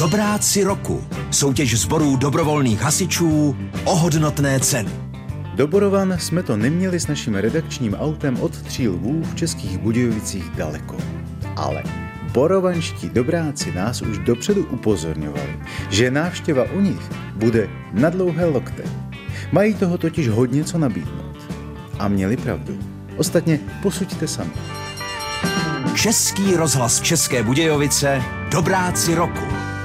Dobráci roku. Soutěž sborů dobrovolných hasičů o hodnotné ceny. Do Borovan jsme to neměli s naším redakčním autem od Tří lvů v Českých Budějovicích daleko. Ale borovanští dobráci nás už dopředu upozorňovali, že návštěva u nich bude na dlouhé lokte. Mají toho totiž hodně co nabídnout. A měli pravdu. Ostatně posuďte sami. Český rozhlas České Budějovice, Dobráci roku.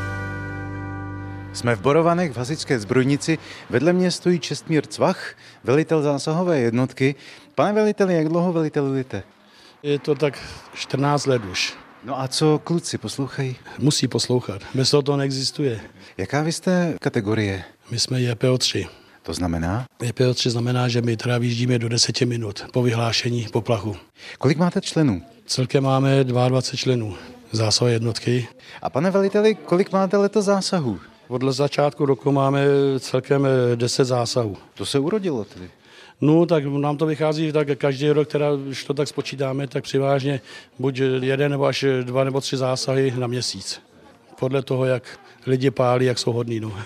Jsme v Borovanech v hasičské zbrojnici. Vedle mě stojí Čestmír Cvach, velitel zásahové jednotky. Pane veliteli, jak dlouho velitelujete? Je to tak 14 let už. No a co kluci, poslouchají? Musí poslouchat. Bez toho to neexistuje. Jaká vy jste kategorie? My jsme JPO3. To znamená? JPO3 znamená, že my teda vyjíždíme do 10 minut po vyhlášení poplachu. Kolik máte členů? Celkem máme 22 členů zásahové jednotky. A pane veliteli, kolik máte letos zásahů? Od začátku roku máme celkem 10 zásahů. To se urodilo tedy. No, tak nám to vychází tak každý rok, teda, když to tak spočítáme, tak převážně buď 1 nebo až 2 nebo 3 zásahy na měsíc. Podle toho, jak lidi pálí, jak jsou hodní. No.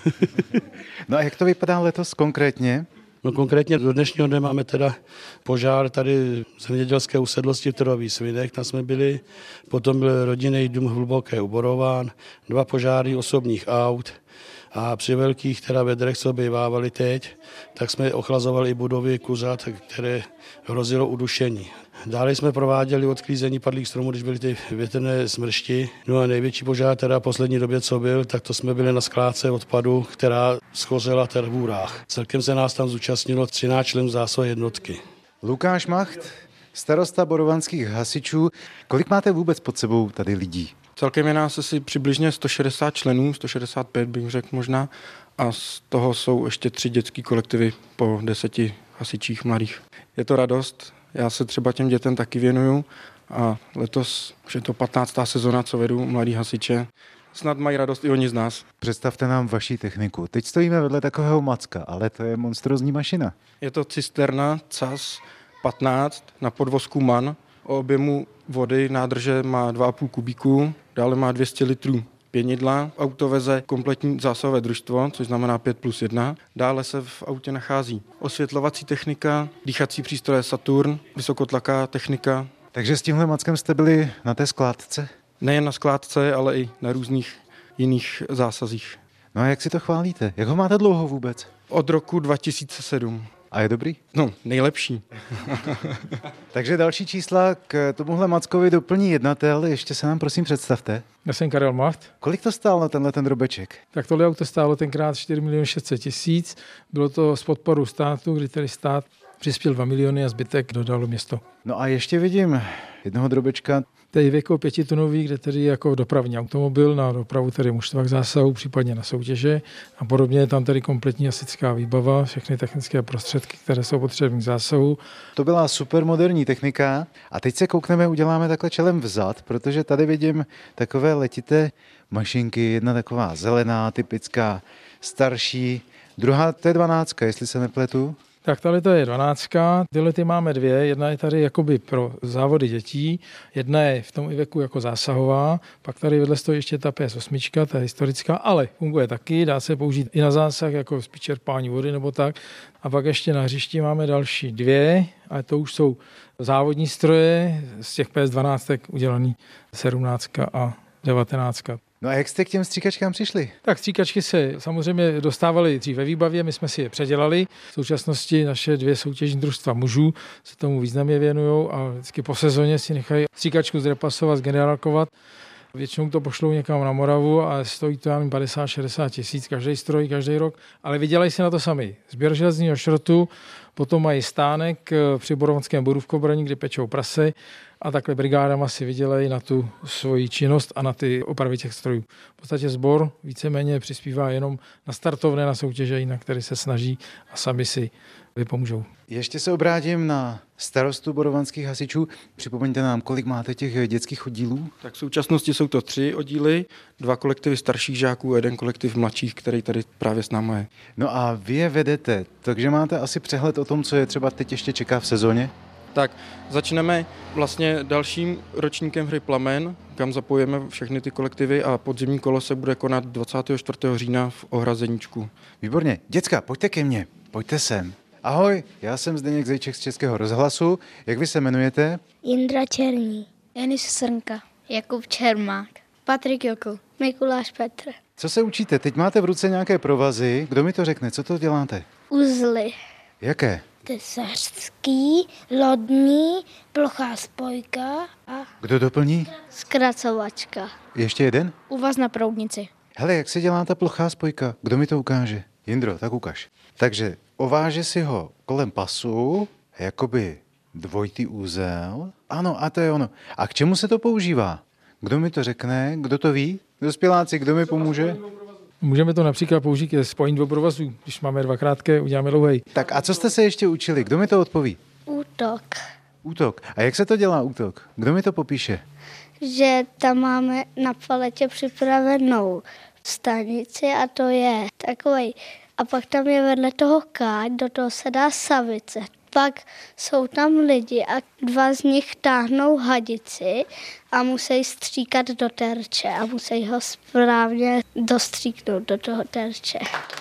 No a jak to vypadá letos konkrétně? No konkrétně do dnešního dne máme teda požár tady v zemědělské usedlosti v Trhových Svinech, tam jsme byli, potom byl rodinný dům Hluboké uborován, 2 požáry osobních aut a při velkých teda vedrech, co bývávaly teď, tak jsme ochlazovali i budovy kuřat, které hrozilo udušení. Dále jsme prováděli odklízení padlých stromů, když byly ty větrné smršti. No a největší požár teda v poslední době, co byl, tak to jsme byli na skládce odpadu, která schořela v Hůrách. Celkem se nás tam zúčastnilo 13 členů zásahové jednotky. Lukáš Macht, starosta borovanských hasičů. Kolik máte vůbec pod sebou tady lidí? Celkem je nás asi přibližně 160 členů, 165 bych řekl možná, a z toho jsou ještě 3 dětský kolektivy po 10 hasičích mladých. Je to radost, já se třeba těm dětem taky věnuju a letos už je to 15. sezona, co vedu mladý hasiče. Snad mají radost i oni z nás. Představte nám vaši techniku. Teď stojíme vedle takového macka, ale to je monstrózní mašina. Je to cisterna CAS 15 na podvozku MAN. O objemu vody nádrže má 2,5 kubíku, dále má 200 litrů pěnidla. Auto veze kompletní zásahové družstvo, což znamená 5+1. Dále se v autě nachází osvětlovací technika, dýchací přístroje Saturn, vysokotlaká technika. Takže s tímhle mackem jste byli na té skládce? Nejen na skládce, ale i na různých jiných zásazích. No a jak si to chválíte? Jak ho máte dlouho vůbec? Od roku 2007. A je dobrý? No, nejlepší. Takže další čísla k tomuhle mackovi doplní jednatel. Ještě se nám prosím představte. Já jsem Karel Macht. Kolik to stálo tenhle ten drobeček? Tak tohle auto stálo tenkrát 4 600 000. Bylo to z podporu státu, kdy tedy stát přispěl 2 miliony a zbytek dodalo město. No a ještě vidím jednoho drobečka. To je Iveco 5tunový, kde tedy jako dopravní automobil na dopravu tedy mužstvách zásahů, případně na soutěže a podobně. Je tam tedy kompletní hasičská výbava, všechny technické prostředky, které jsou potřebné k zásahu. To byla super moderní technika a teď se koukneme, uděláme takhle čelem vzad, protože tady vidím takové letité mašinky, jedna taková zelená, typická, starší, druhá to je 12, jestli se nepletu. Tak tady to je 12. Tyhle ty máme 2. Jedna je tady jakoby pro závody dětí, jedna je v tom Ivecu jako zásahová, pak tady vedle stojí ještě ta PS8, ta je historická, ale funguje taky, dá se použít i na zásah jako spíš čerpání vody nebo tak. A pak ještě na hřišti máme další 2, ale to už jsou závodní stroje, z těch PS12 udělaný 17 a 19. No a jak jste k těm stříkačkám přišli? Tak stříkačky se samozřejmě dostávaly dřív ve výbavě, my jsme si je předělali. V současnosti naše 2 soutěžní družstva mužů se tomu významně věnují a vždycky po sezóně si nechají stříkačku zrepasovat, zgenerálkovat. Většinou to pošlou někam na Moravu a stojí to 50-60 tisíc každý stroj, každý rok, ale vydělají si na to sami. Sběr železního šrotu, potom mají stánek při Borovanském boru v Kobraní, kde pečou prase a takhle brigádama si vydělají na tu svoji činnost a na ty opravy těch strojů. V podstatě sbor víceméně přispívá jenom na startovné, na soutěže, na které se snaží a sami si vypomůžou. Ještě se obrátím na starostu borovanských hasičů. Připomeňte nám, kolik máte těch dětských oddílů? Tak v současnosti jsou to 3 oddíly, 2 kolektivy starších žáků a 1 kolektiv mladších, který tady právě s námi je. No a vy je vedete, takže máte asi přehled o tom, co je třeba teď ještě čeká v sezóně? Tak začneme vlastně dalším ročníkem hry Plamen, kam zapojíme všechny ty kolektivy a podzimní kolo se bude konat 24. října v Ohrazeníčku. Výborně. Děcka, pojďte ke mně, pojďte sem. Ahoj, já jsem Zdeněk Zejček z Českého rozhlasu. Jak vy se jmenujete? Jindra Černý, Janis Srnka, Jakub Čermák, Patrik Jokl, Mikuláš Petr. Co se učíte? Teď máte v ruce nějaké provazy. Kdo mi to řekne? Co to děláte? Uzly. Jaké? Tesařský, lodní, plochá spojka a Kdo doplní? zkracovačka. Ještě jeden? Uvaz na proudnici. Hele, jak se dělá ta plochá spojka? Kdo mi to ukáže? Jindro, tak ukaž. Takže ováže si ho kolem pasu, jakoby dvojitý úzel. Ano, a to je ono. A k čemu se to používá? Kdo mi to řekne? Kdo to ví? Dospěláci, kdo mi pomůže? Můžeme to například použít ke spojení dvou provazů. Když máme dva krátké, uděláme dlouhej. Tak a co jste se ještě učili? Kdo mi to odpoví? Útok. Útok. A jak se to dělá útok? Kdo mi to popíše? Že tam máme na paletě připravenou stanici a to je takovej. A pak tam je vedle toho káť, do toho se dá savice. Pak jsou tam lidi a dva z nich táhnou hadici a musí stříkat do terče a musí ho správně dostříknout do toho terče.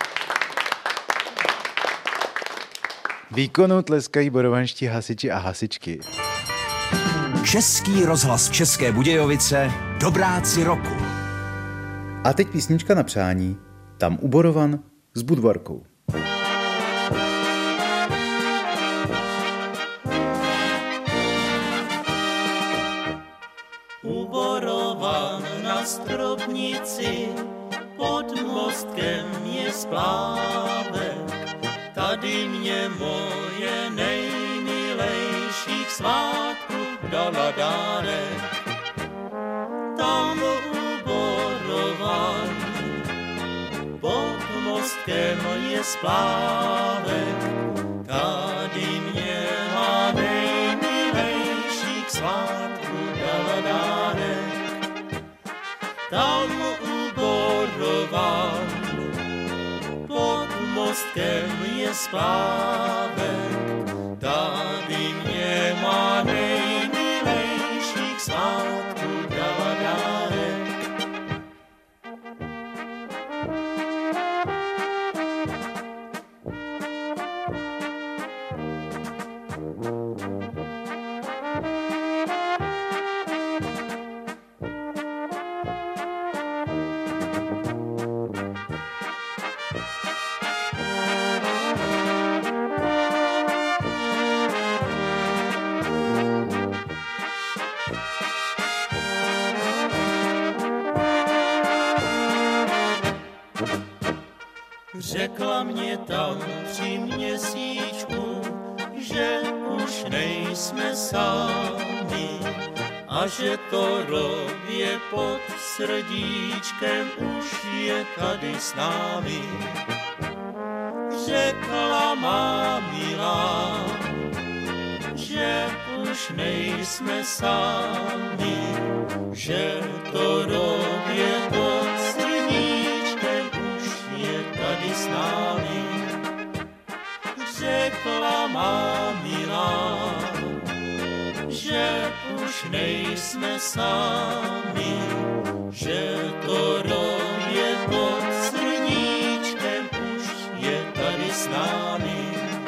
Výkonu tleskají borovanští hasiči a hasičky. Český rozhlas České Budějovice, dobráci roku. A teď písnička na přání. Tam u Borovan s Budvarkou. U Borovan na stropnici pod mostkem je splávek. Tady mě moje nejmilejší k svátku dala dárek. Tam u Borovan pod mostkem je splávek. Tady mě má nejmilejší k svátku dala dárek. Tam u Borovan pod mostkem je splávek. Tady mě má nejmilejší k svátku dala dárek. Řekla mě tam při měsíčku, že už nejsme sami a že to rově pod srdíčkem už je tady s námi. Řekla má milá, že už nejsme sami, že to rově pod srdíčkem už je tady s námi. Řekla má milá, že už nejsme sami, že to rově pod srdíčkem už je tady s námi.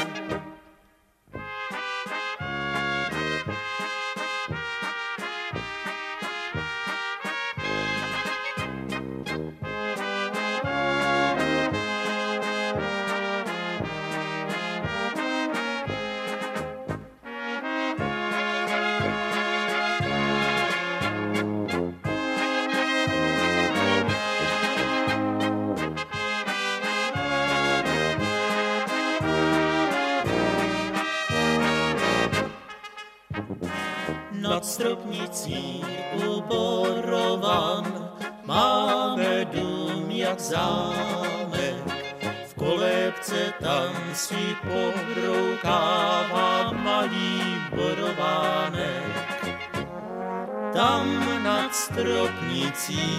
Nad stropnicí u Borovan máme dům jak zámek. V kolébce tam si pobroukává malý borovánek. Tam nad stropnicí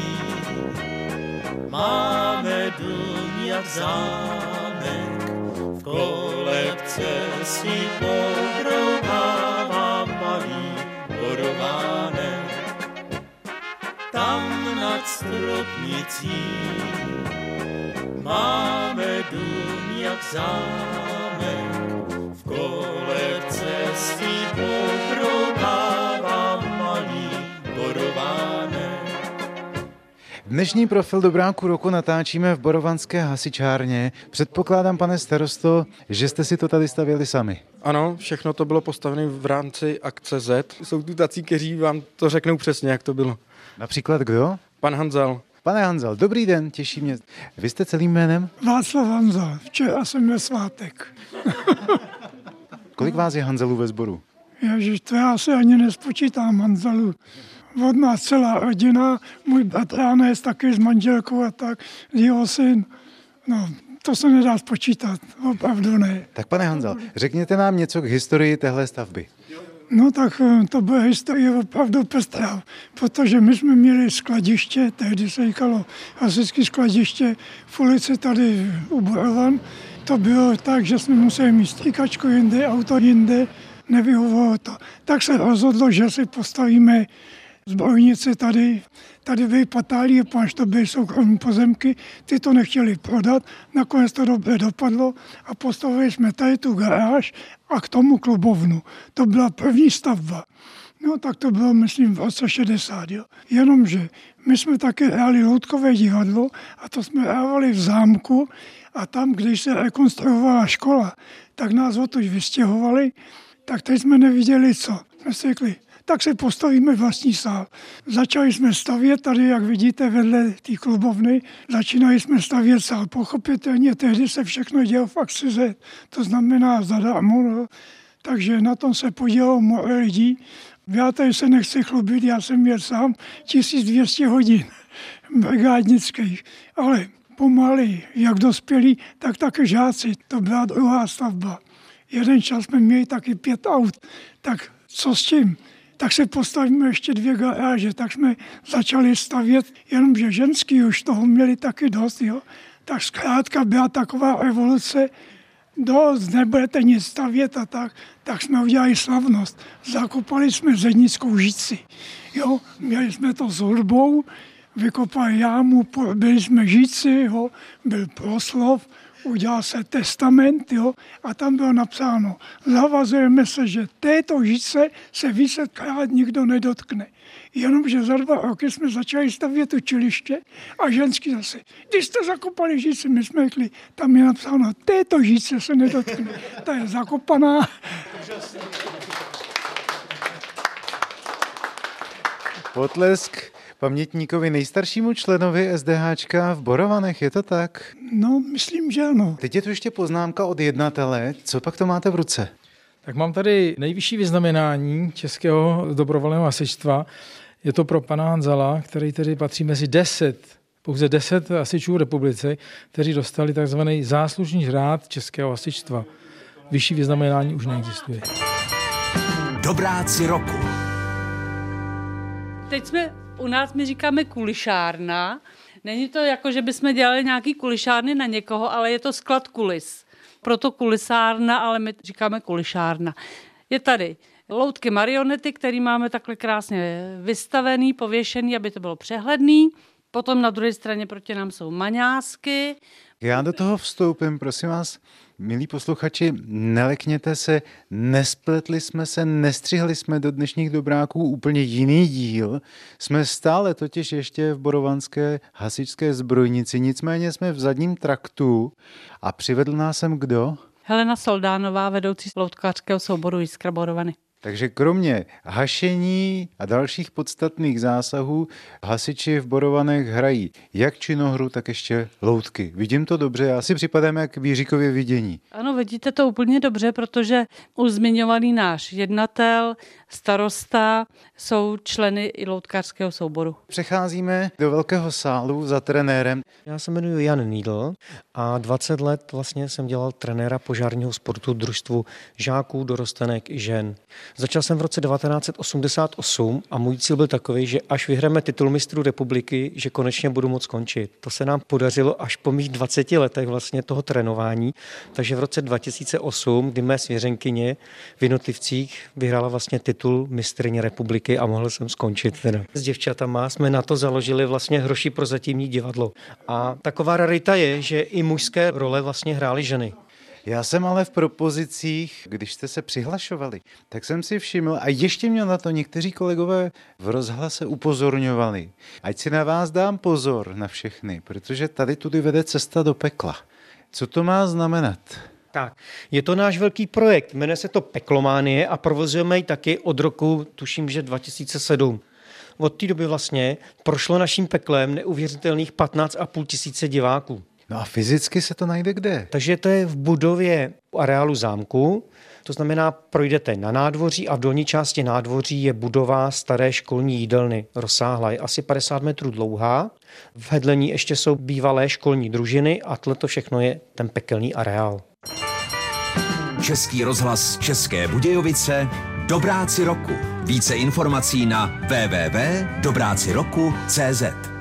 máme dům jak zámek. V kolébce si pobroukává stropnicí. Máme dům jak zámek, v kolekce si pokroukává malý borovánek. Dnešní profil Dobráku roku natáčíme v borovanské hasičárně. Předpokládám, pane starosto, že jste si to tady stavěli sami. Ano, všechno to bylo postavené v rámci akce Z. Jsou tu tací, kteří vám to řeknou přesně, jak to bylo. Například kdo? Pan Hanzel. Pane Hanzel, dobrý den, těší mě. Vy jste celým jménem? Václav Hanzel, včera jsem měl svátek. Kolik vás je Hanzelů ve sboru? Ježiš, to já se ani nespočítám Hanzelů. Od nás celá rodina, můj bratránec taky s manželkou a tak, jeho syn. No, to se nedá spočítat, opravdu ne. Tak pane Hanzel, řekněte nám něco k historii téhle stavby. No tak to byla historie opravdu pestrá, protože my jsme měli skladiště, tehdy se říkalo hasičské skladiště v ulici tady u Borovan. To bylo tak, že jsme museli mít stříkačku jinde, auto jinde, nevyhovovalo to. Tak se rozhodlo, že si postavíme zbrojnici tady. Tady byly Patálie, páč to byly soukromé pozemky, ty to nechtěli prodat, nakonec to dobře dopadlo a postavili jsme tady tu garáž a k tomu klubovnu. To byla první stavba. No tak to bylo, myslím, v roce 60. Jo. Jenomže my jsme taky hráli loutkové divadlo a to jsme hrávali v zámku a tam, když se rekonstruovala škola, tak nás odtud vystěhovali, tak teď jsme neviděli co. Jsme si řekli, tak se postavíme vlastní sál. Začali jsme stavět tady, jak vidíte, vedle té klubovny. Začínali jsme stavět sál. Pochopitelně tehdy se všechno dělo v akci Z. To znamená zadarmo. No. Takže na tom se podílelo mnoho lidí. Já tady se nechci chlubit, já jsem měl sám 1200 hodin brigádnických. Ale pomaly, jak dospělí, tak také žáci. To byla druhá stavba. Jeden čas jsme měli taky 5 aut. Tak co s tím? Tak se postavíme ještě 2 garáže, tak jsme začali stavět, jenomže ženský už toho měli taky dost, jo. Tak zkrátka byla taková revoluce, dost, nebudete nic stavět a tak jsme udělali slavnost. Zakopali jsme zednickou žici, jo. Měli jsme to s hudbou, vykopali jámu, byli jsme žici, jo. Byl proslov, udělal se testament, jo, a tam bylo napsáno, zavazujeme se, že této žice se vícekrát nikdo nedotkne. Jenomže za 2 roky jsme začali stavět učiliště a ženský zase, když jste zakopali žici, my jsme řekli, tam je napsáno, této žice se nedotkne. Ta je zakopaná. Potlesk pamětníkovi nejstaršímu členovi SDHčka v Borovanech, je to tak? No, myslím, že ano. Teď je tu ještě poznámka od jednatele. Co pak to máte v ruce? Tak mám tady nejvyšší vyznamenání Českého dobrovolného hasičstva. Je to pro pana Hanzela, který tedy patří mezi pouze 10 hasičů v republice, kteří dostali takzvaný záslužný řád Českého hasičstva. Vyšší vyznamenání už neexistuje. Dobráci roku. Teď u nás my říkáme kulišárna. Není to jako, že bychom dělali nějaký kulišárny na někoho, ale je to sklad kulis. Proto kulisárna, ale my říkáme kulišárna. Je tady loutky marionety, které máme takhle krásně vystavený, pověšený, aby to bylo přehledný. Potom na druhé straně proti nám jsou maňásky. Já do toho vstoupím, prosím vás, milí posluchači, nelekněte se, nespletli jsme se, nestřihli jsme do dnešních dobráků úplně jiný díl. Jsme stále totiž ještě v borovanské hasičské zbrojnici, nicméně jsme v zadním traktu a přivedl nás sem kdo? Helena Soldánová, vedoucí loutkářského souboru Jiskra Borovany. Takže kromě hašení a dalších podstatných zásahů hasiči v Borovanech hrají jak činohru, tak ještě loutky. Vidím to dobře, já si připadám jak v Jiříkově vidění. Ano, vidíte to úplně dobře, protože už zmiňovaný náš jednatel, starosta jsou členy i loutkářského souboru. Přecházíme do velkého sálu za trenérem. Já se jmenuji Jan Nídl a 20 let vlastně jsem dělal trenéra požárního sportu družstvu žáků, dorostenek i žen. Začal jsem v roce 1988 a můj cíl byl takový, že až vyhrajeme titul mistrů republiky, že konečně budu moct skončit. To se nám podařilo až po mých 20 letech vlastně toho trénování, takže v roce 2008, kdy mé svěřenkyně v jednotlivcích vyhrála vlastně titul mistryně republiky a mohl jsem skončit teda. S děvčatama jsme na to založili vlastně Hroší prozatímní divadlo. A taková rarita je, že i mužské role vlastně hrály ženy. Já jsem ale v propozicích, když jste se přihlašovali, tak jsem si všiml, a ještě mě na to někteří kolegové v rozhlase upozorňovali, ať si na vás dám pozor na všechny, protože tady tudy vede cesta do pekla. Co to má znamenat? Tak, je to náš velký projekt, jmenuje se to Peklománie a provozujeme ji taky od roku, tuším, že 2007. Od té doby vlastně prošlo naším peklem neuvěřitelných 15,5 tisíce diváků. No a fyzicky se to najde kde? Takže to je v budově areálu zámku, to znamená, projdete na nádvoří a v dolní části nádvoří je budova staré školní jídelny, rozsáhlá, je asi 50 metrů dlouhá. V hedlení ještě jsou bývalé školní družiny a tohle všechno je ten pekelný areál. Český rozhlas České Budějovice, Dobráci roku. Více informací na www.dobráciroku.cz.